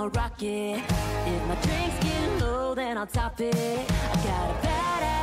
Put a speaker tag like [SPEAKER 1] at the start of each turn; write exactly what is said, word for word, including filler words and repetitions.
[SPEAKER 1] I'ma rock it. If my drink's getting low, then I'll top it. I got a badass